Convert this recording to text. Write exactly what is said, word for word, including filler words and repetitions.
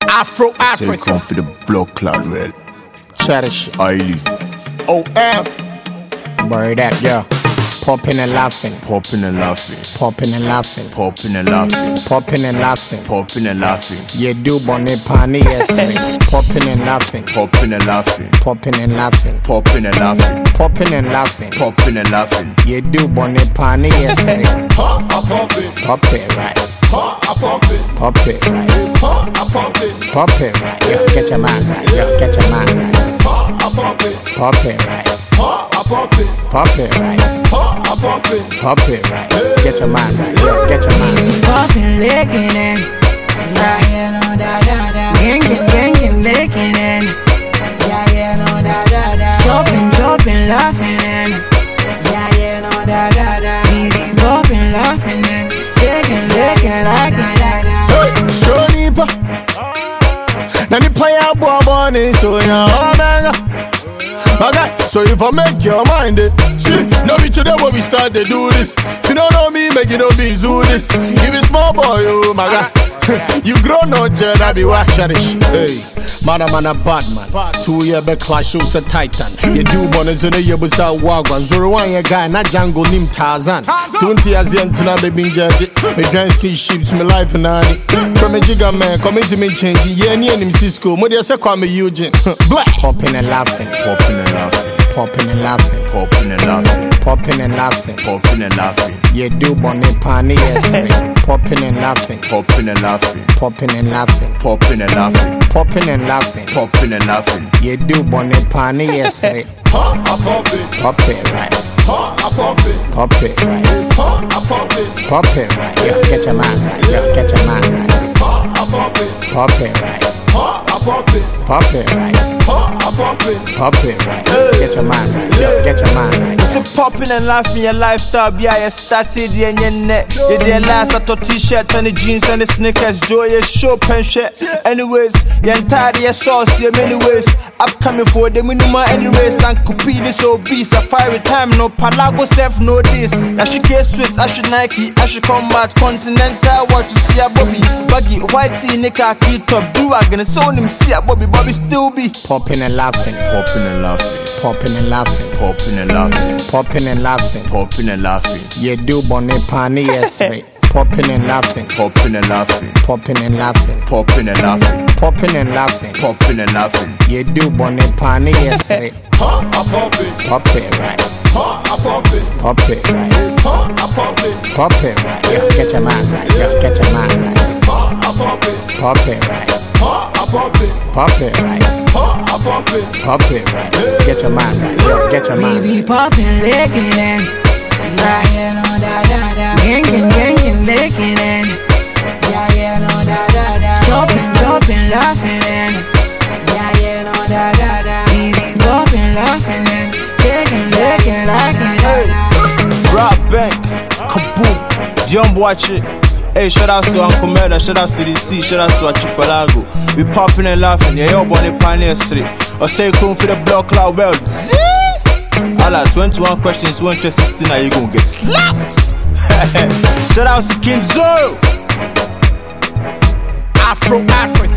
Afro Africa. Say come for the blood clot well. Cherish. Highly. O M. Bury that girl. Popping and laughing. Popping and laughing. Popping and laughing. Popping and laughing. Popping and laughing. Popping and laughing. You do bonnet pani yes. Popping and laughing. Popping and laughing. Popping and laughing. Popping and laughing. Popping and laughing. Popping and laughing. You do bonnet pani yes. Pop it. Pop it right. Pop it. Pop it right. Pop it. Pop it right. Yo, get your man right. Yo, get your man right. Pop it. Pop it right. Pop it. Pop it right. Pop it. Pop it right. Get your man right. Yo, get your man right. Poppin', lickin' and yeah, yeah, no da da da. Gangin', gangin', lickin' and yeah, yeah, no da da da. Choppin', choppin', laughin' and yeah, yeah, no da da da. We be poppin', laughin' and lickin', lickin', like da da. Hey, show nipa. Na nipa ya boy born so ya omega. Okay, so if I make your mind it, see, know me today when we start to do this. If you don't know me, make you know me do this. If it's small boy, oh my God. You grow no jet, I be watch cherish. Hey, man, I'm a bad man. Two year back clash, shows a titan. You do bonus in a year with a wagwan. Zoro one year guy, not Django named Tarzan. Twenty years in to not be judged. Me grand see sheeps, my life and I. From a jigger man, coming to me change. Yeah, near him, Cisco. Modia say, call me Eugene. Black. Popping and laughing. Popping and laughing. Popping and laughing. Popping and laughing. Popping and laughing. Popping and laughing. You do bonnet pani yes. Popping and laughing. Popping and laughing. Popping and laughing. Popping and laughing. Popping and laughing. Popping and laughing. You do bonnet pani yes. Pop it. Pop it right. Pop it. Pop it right. Pop it. Pop it right. Yo, get your man right. Yo, get your man right. Pop it. Pop it right. Pop it. Pop it right. Pop it. Pop it right. Get your man right. Yo, get your man right. So popping and laughing your lifestyle, yeah, you started yeah, yeah, net. You did last at a t-shirt and the jeans and the sneakers, joy, your show pen shirt. Anyways, your entire your sauce, your many ways. Upcoming for the minimum anyways, and copy this obese. A fiery time, no Palago self, no this. I should case Swiss, I should Nike, I should combat Continental. What you see a Bobby, Buggy, white tea, nickel, key top, do I gonna soul him, see a Bobby, Bobby still be popping and laughing, Popping and laughing. popping and laughing, Popping and laughing. popping and laughing. Popping and laughing. You do bonnet pani yes. Popping and laughing, Popping and laughing. popping and laughing, Popping and laughing. popping and laughing. Popping and laughing. You do bonnet pani yes. Pop it. Pop it right. Pop it. Pop it right. Pop it. Pop it right. Yo, get your man right. Yo, get your man right. Pop it. Pop it right. Pop it. Pop it right. Pop it. Pop it right. Get your man right. Yo, get your man We right. be poppin', lickin' and yeah, yeah, no da da da. Gangin', gangin', lickin' and yeah, yeah, no da da da. Choppin', choppin', laughin' and yeah, yeah, no da da da. We be poppin', laughin' and lickin', lickin', like da da. Rock Bank, kaboom, Dion watch it. Hey, shout out to Uncle Murder, shout out to the C, shout out to Archipelago. We popping and laughing, yeah, yo, bonnie pioneer street. Or say, come for the block cloud world. Alla, twenty-one questions, one to sixteen, now you gonna get slapped. Shout out to King Zo. Afro Africa.